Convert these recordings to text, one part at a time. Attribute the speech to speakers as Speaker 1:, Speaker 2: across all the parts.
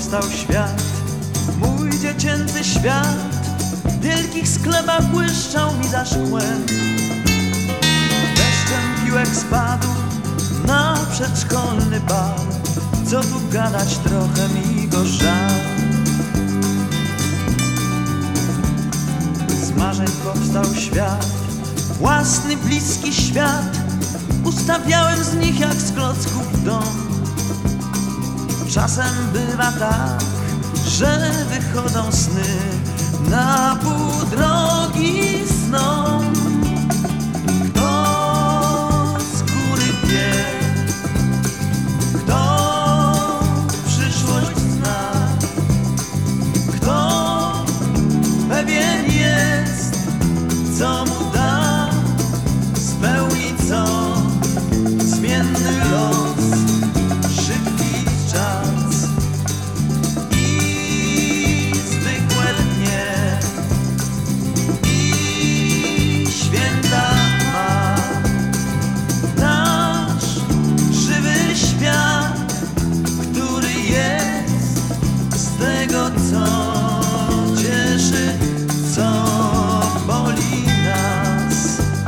Speaker 1: powstał świat, mój dziecięcy świat. W wielkich sklepach błyszczał mi za szkłem. Deszczem piłek spadł na przedszkolny bal. Co tu gadać, trochę mi go żal. Z marzeń powstał świat, własny, bliski świat. Ustawiałem z nich jak z klocków dom. Czasem bywa tak, że wychodzą sny na pół drogi sną. Kto z góry wie, kto przyszłość zna, kto pewien jest, co mu da, spełni co, zmienny los, szybki czas i zwykłe dnie i święta ma. Nasz żywy świat, który jest z tego, co cieszy, co boli nas.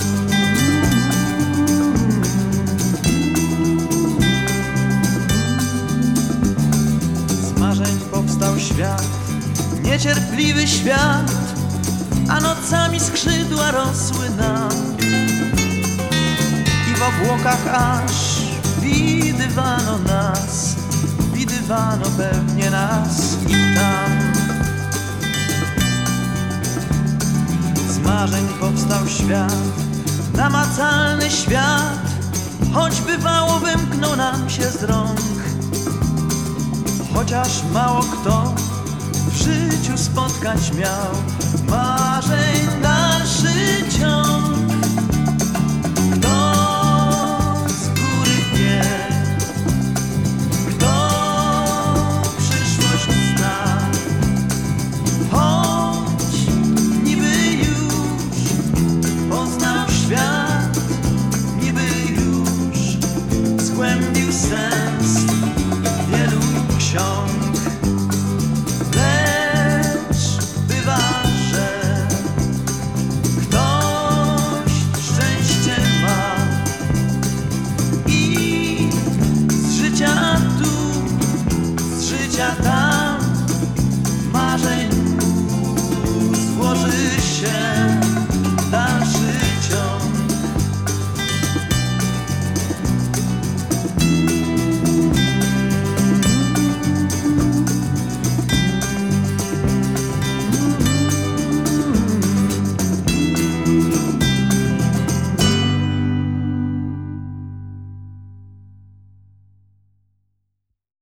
Speaker 1: Z marzeń powstał świat, niecierpliwy świat, a nocami skrzydła rosły nam i w obłokach aż widywano nas, widywano pewnie nas i tam. Z marzeń powstał świat, namacalny świat, choć bywało wymknął nam się z rąk. Chociaż mało kto w życiu spotkać miał marzeń.